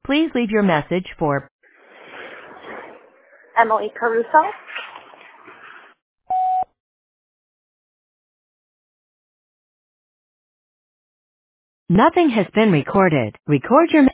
Please leave your message for Emily Caruso. Nothing has been recorded. Record your